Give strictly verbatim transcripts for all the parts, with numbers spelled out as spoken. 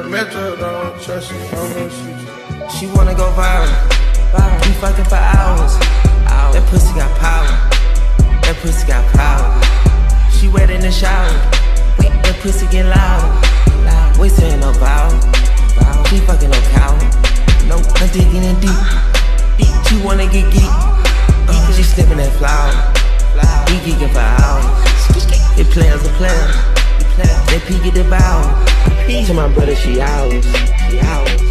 I met her, don't trust you, I'm gonna shoot you. She wanna go viral, viral. We fucking for hours. hours. That pussy got power. That pussy got power. She wet in the shower. That pussy get loud. loud. We saying no vow. vow. She fucking no cow. No, I'm digging in deep. deep. She wanna get geek. Uh, she sniffing that flower. We geeking for hours. It players are players. They peek at the bow. To my brother, she ours. She ours.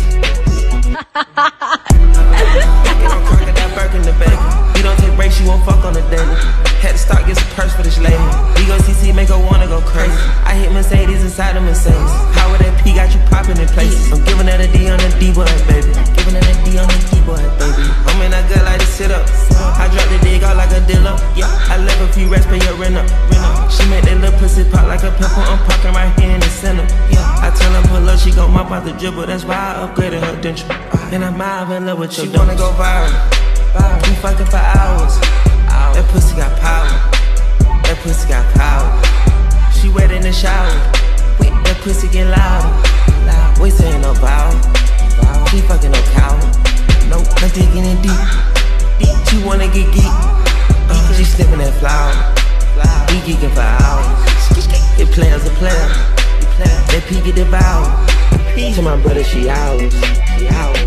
You don't crack at that Birkin the baby. You don't take breaks, you won't fuck on the daily. Had to start get some purse for this lady. We go C C, make her wanna go crazy. I hit Mercedes inside the Mercedes. How would that P got you popping in places? I'm giving that a D on the D boy, baby. Giving that a D on the D boy, baby. I'm in that good like to sit up. I drop the dig out like a dealer. Yeah, I left a few rest, pay your rent up. She made that little pussy pop like a pimple. I'm parking right here in the center. Yeah, I tell her pull up, she gon' mop out the dribble. That's why I upgraded her denture. And I'm out in love with you. She wanna go viral. We fucking for hours. That pussy got power. That pussy got power. She wet in the shower. That pussy get loud. We saying no vow. She fucking no cow. No, I'm digging in deep. deep. She wanna get geek. Uh, she sniffing that flower. We geeking for hours. It players are players. They peek at the bow. To my brother, she ours. She ours.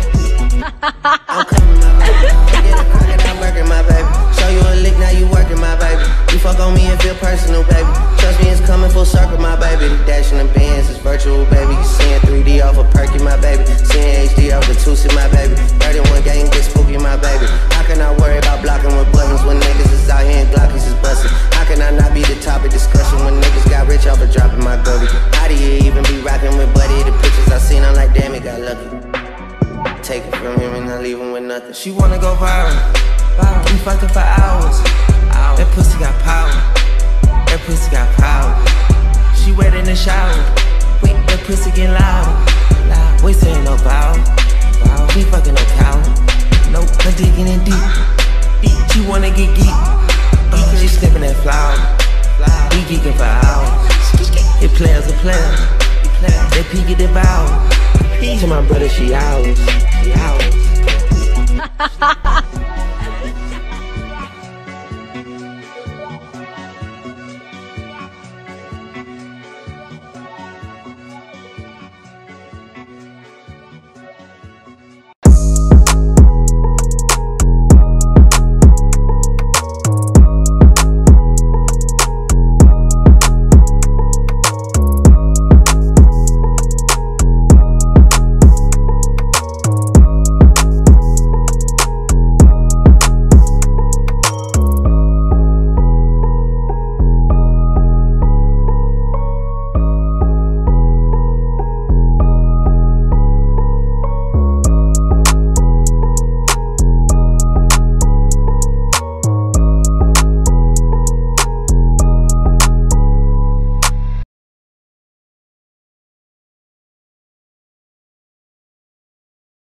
I'm coming, my baby. Get a crack and I'm working, my baby. Show you a lick, now you working, my baby. You fuck on me and feel personal, baby. Trust me, it's coming full circle, my baby. The dash in the bands is virtual, baby. You seeing three D off a perky, my baby. Seeing H D off the Tusi, my baby. thirty-one gang get spooky, my baby. How can I worry about blocking with buttons when niggas is out here and Glockies is busting? How can I not be the topic discussion when niggas got rich off of dropping my goldie? How do you even be rocking with Buddy? The pictures I seen, I'm like, damn, it got lucky. Take it from him and not leave him with nothing. She wanna go viral. We fucking for hours. That pussy got power. That pussy got power. She wet in the shower. That pussy get loud. We saying no vow. We fucking no cow. No, I'm digging in deep. deep. She wanna get geek. Uh, she sniffing that flower. We geeking for hours. It players are players. They peek at the bow. To my brother, she ours. She ours.